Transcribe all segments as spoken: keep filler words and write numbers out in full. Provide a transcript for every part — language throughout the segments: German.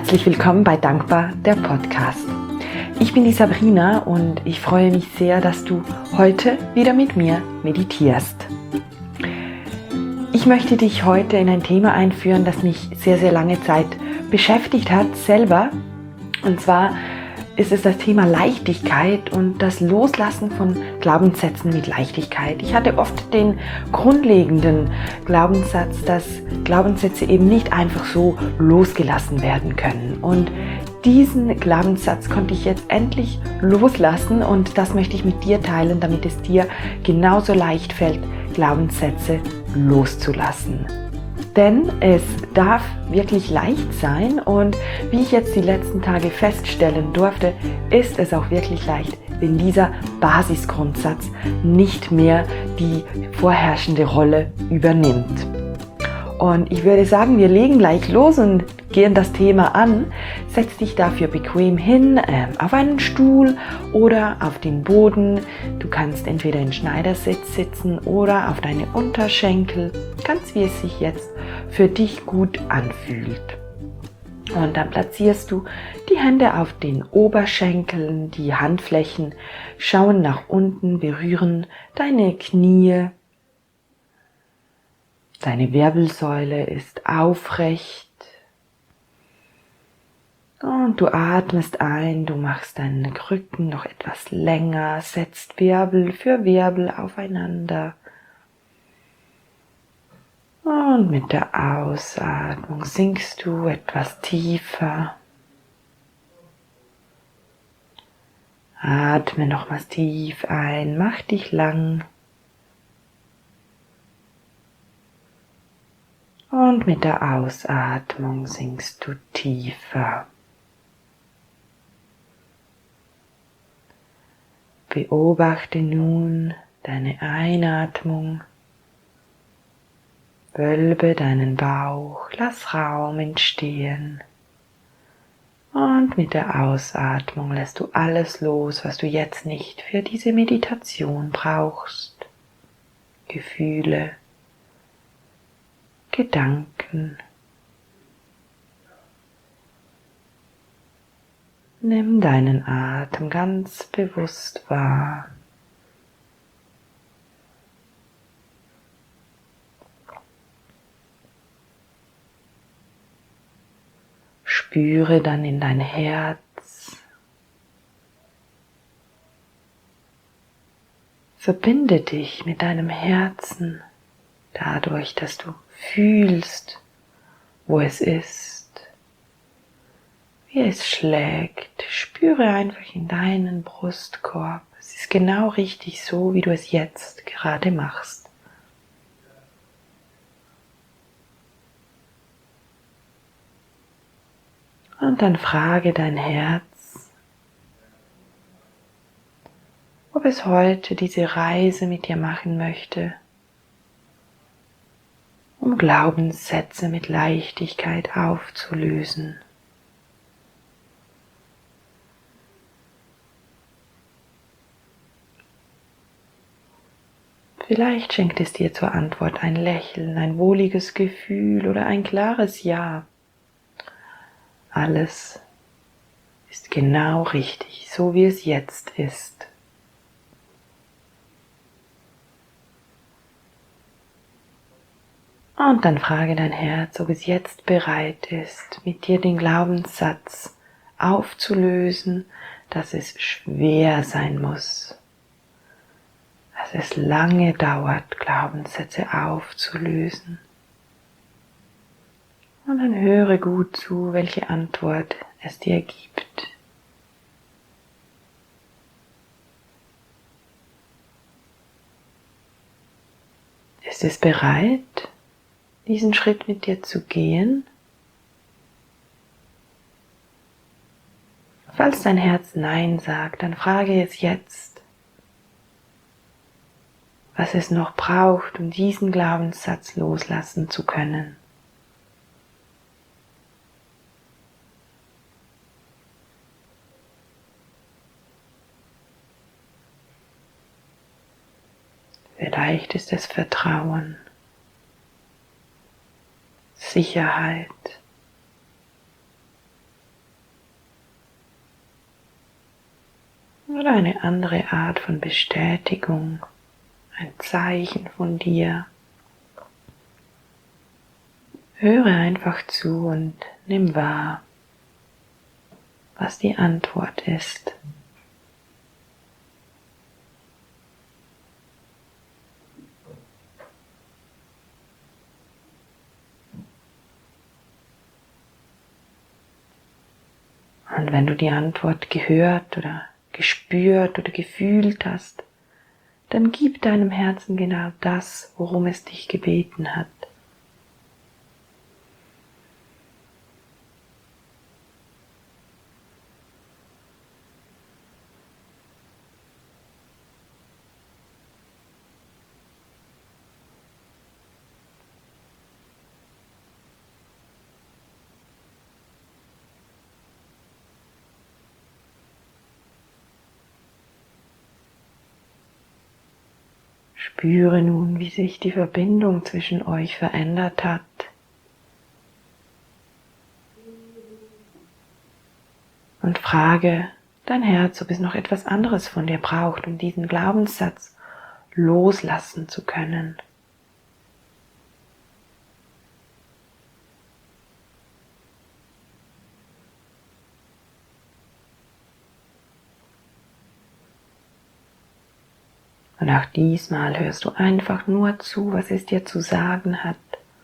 Herzlich willkommen bei Dankbar, der Podcast. Ich bin die Sabrina und ich freue mich sehr, dass du heute wieder mit mir meditierst. Ich möchte dich heute in ein Thema einführen, das mich sehr, sehr lange Zeit beschäftigt hat, selber. Und zwar ist es das Thema Leichtigkeit und das Loslassen von Glaubenssätzen mit Leichtigkeit. Ich hatte oft den grundlegenden Glaubenssatz, dass Glaubenssätze eben nicht einfach so losgelassen werden können. Und diesen Glaubenssatz konnte ich jetzt endlich loslassen und das möchte ich mit dir teilen, damit es dir genauso leicht fällt, Glaubenssätze loszulassen. Denn es darf wirklich leicht sein und wie ich jetzt die letzten Tage feststellen durfte, ist es auch wirklich leicht, wenn dieser Basisgrundsatz nicht mehr die vorherrschende Rolle übernimmt. Und ich würde sagen, wir legen gleich los und gehen das Thema an. Setz dich dafür bequem hin, äh, auf einen Stuhl oder auf den Boden. Du kannst entweder in Schneidersitz sitzen oder auf deine Unterschenkel, ganz wie es sich jetzt für dich gut anfühlt. Und dann platzierst du die Hände auf den Oberschenkeln, die Handflächen schauen nach unten, berühren deine Knie. Deine Wirbelsäule ist aufrecht und du atmest ein, du machst deinen Rücken noch etwas länger, setzt Wirbel für Wirbel aufeinander und mit der Ausatmung sinkst du etwas tiefer. Atme nochmals tief ein, mach dich lang. Und mit der Ausatmung sinkst du tiefer. Beobachte nun deine Einatmung. Wölbe deinen Bauch, lass Raum entstehen. Und mit der Ausatmung lässt du alles los, was du jetzt nicht für diese Meditation brauchst. Gefühle, Gedanken. Nimm deinen Atem ganz bewusst wahr. Spüre dann in dein Herz. Verbinde dich mit deinem Herzen dadurch, dass du fühlst, wo es ist, wie es schlägt. Spüre einfach in deinen Brustkorb. Es ist genau richtig so, wie du es jetzt gerade machst. Und dann frage dein Herz, ob es heute diese Reise mit dir machen möchte, um Glaubenssätze mit Leichtigkeit aufzulösen. Vielleicht schenkt es dir zur Antwort ein Lächeln, ein wohliges Gefühl oder ein klares Ja. Alles ist genau richtig, so wie es jetzt ist. Und dann frage dein Herz, ob es jetzt bereit ist, mit dir den Glaubenssatz aufzulösen, dass es schwer sein muss, dass es lange dauert, Glaubenssätze aufzulösen. Und dann höre gut zu, welche Antwort es dir gibt. Ist es bereit, diesen Schritt mit dir zu gehen? Falls dein Herz Nein sagt, dann frage es jetzt, was es noch braucht, um diesen Glaubenssatz loslassen zu können. Vielleicht ist es Vertrauen, Sicherheit, eine andere Art von Bestätigung, ein Zeichen von dir. Höre einfach zu und nimm wahr, was die Antwort ist. Und wenn du die Antwort gehört oder gespürt oder gefühlt hast, dann gib deinem Herzen genau das, worum es dich gebeten hat. Spüre nun, wie sich die Verbindung zwischen euch verändert hat. Und frage dein Herz, ob es noch etwas anderes von dir braucht, um diesen Glaubenssatz loslassen zu können. Und auch diesmal hörst du einfach nur zu, was es dir zu sagen hat.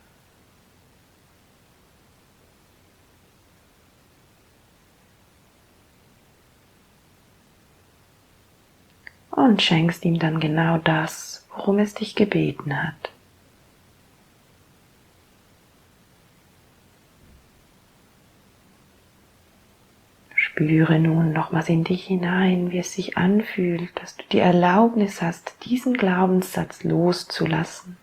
Und schenkst ihm dann genau das, worum es dich gebeten hat. Spüre nun nochmals in dich hinein, wie es sich anfühlt, dass du die Erlaubnis hast, diesen Glaubenssatz loszulassen.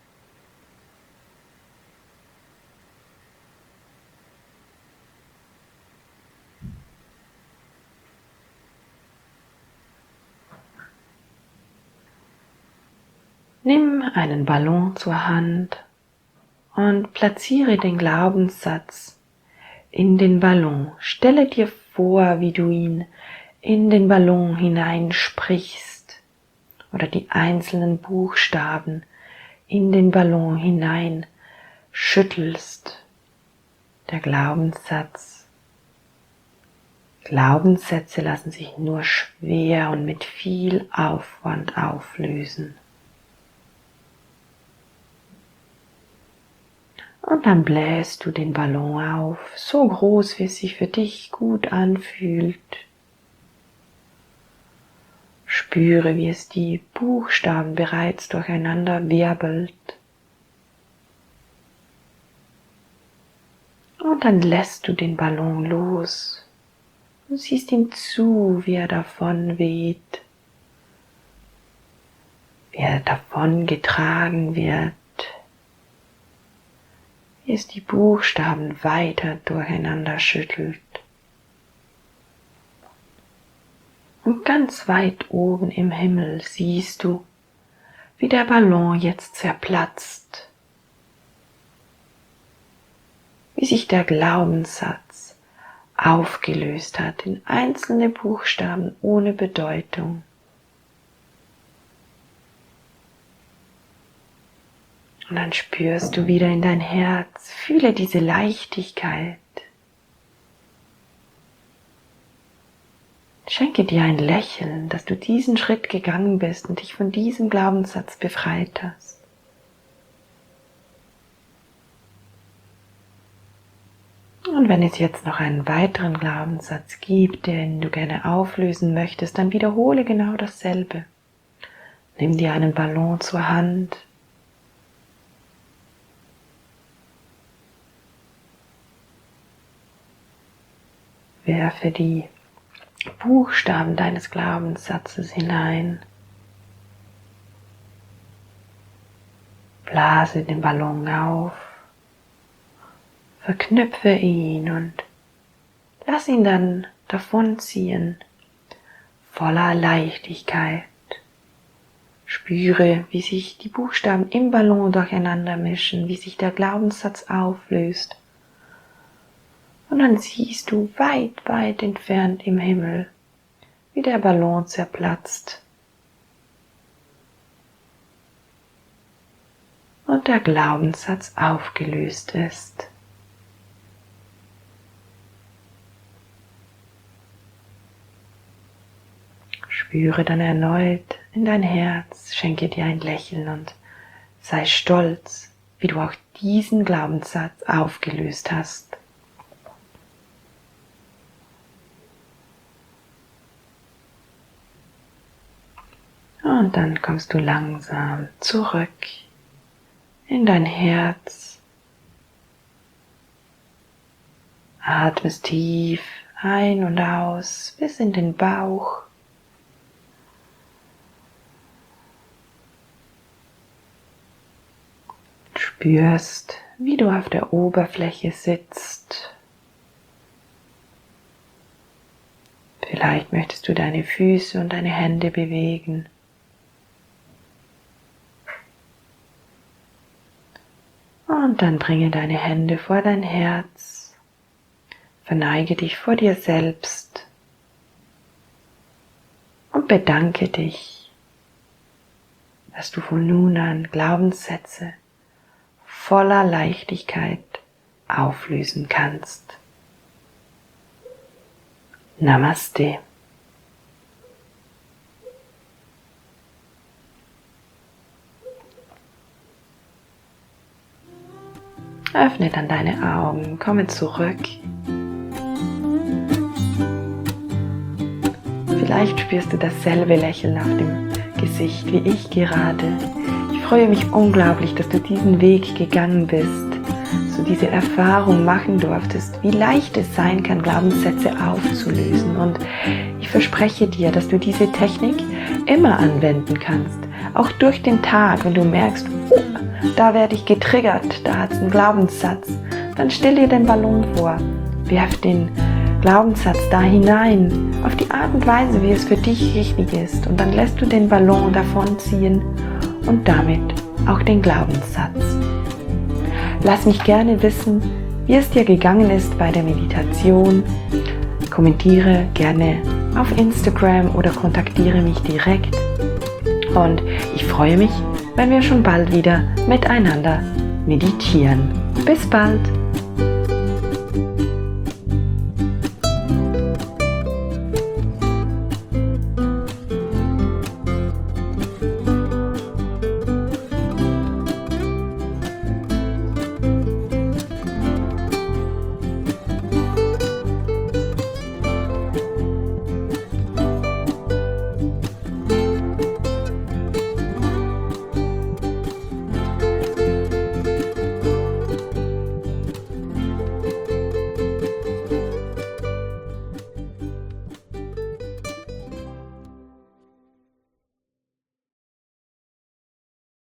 Nimm einen Ballon zur Hand und platziere den Glaubenssatz in den Ballon. Stelle dir vor, wie du ihn in den Ballon hineinsprichst oder die einzelnen Buchstaben in den Ballon hinein schüttelst. Der Glaubenssatz. Glaubenssätze lassen sich nur schwer und mit viel Aufwand auflösen. Und dann bläst du den Ballon auf, so groß, wie es sich für dich gut anfühlt. Spüre, wie es die Buchstaben bereits durcheinander wirbelt. Und dann lässt du den Ballon los und siehst ihm zu, wie er davon weht, wie er davon getragen wird. Wie es die Buchstaben weiter durcheinander schüttelt. Und ganz weit oben im Himmel siehst du, wie der Ballon jetzt zerplatzt. Wie sich der Glaubenssatz aufgelöst hat in einzelne Buchstaben ohne Bedeutung. Und dann spürst du wieder in dein Herz, fühle diese Leichtigkeit. Schenke dir ein Lächeln, dass du diesen Schritt gegangen bist und dich von diesem Glaubenssatz befreit hast. Und wenn es jetzt noch einen weiteren Glaubenssatz gibt, den du gerne auflösen möchtest, dann wiederhole genau dasselbe. Nimm dir einen Ballon zur Hand. Werfe die Buchstaben deines Glaubenssatzes hinein. Blase den Ballon auf. Verknüpfe ihn und lass ihn dann davonziehen, voller Leichtigkeit. Spüre, wie sich die Buchstaben im Ballon durcheinander mischen, wie sich der Glaubenssatz auflöst. Und dann siehst du weit, weit entfernt im Himmel, wie der Ballon zerplatzt und der Glaubenssatz aufgelöst ist. Spüre dann erneut in dein Herz, schenke dir ein Lächeln und sei stolz, wie du auch diesen Glaubenssatz aufgelöst hast. Und dann kommst du langsam zurück in dein Herz. Atmest tief ein und aus bis in den Bauch. Spürst, wie du auf der Oberfläche sitzt. Vielleicht möchtest du deine Füße und deine Hände bewegen. Und dann bringe deine Hände vor dein Herz. Verneige dich vor dir selbst und bedanke dich, dass du von nun an Glaubenssätze voller Leichtigkeit auflösen kannst. Namaste. Öffne dann deine Augen, komme zurück. Vielleicht spürst du dasselbe Lächeln auf dem Gesicht wie ich gerade. Ich freue mich unglaublich, dass du diesen Weg gegangen bist, so diese Erfahrung machen durftest, wie leicht es sein kann, Glaubenssätze aufzulösen. Und ich verspreche dir, dass du diese Technik immer anwenden kannst, auch durch den Tag, wenn du merkst, oh, da werde ich getriggert, da hat es einen Glaubenssatz, dann stell dir den Ballon vor, werf den Glaubenssatz da hinein, auf die Art und Weise, wie es für dich richtig ist, und dann lässt du den Ballon davonziehen und damit auch den Glaubenssatz. Lass mich gerne wissen, wie es dir gegangen ist bei der Meditation. Kommentiere gerne auf Instagram oder kontaktiere mich direkt. Und ich freue mich, wenn wir schon bald wieder miteinander meditieren. Bis bald!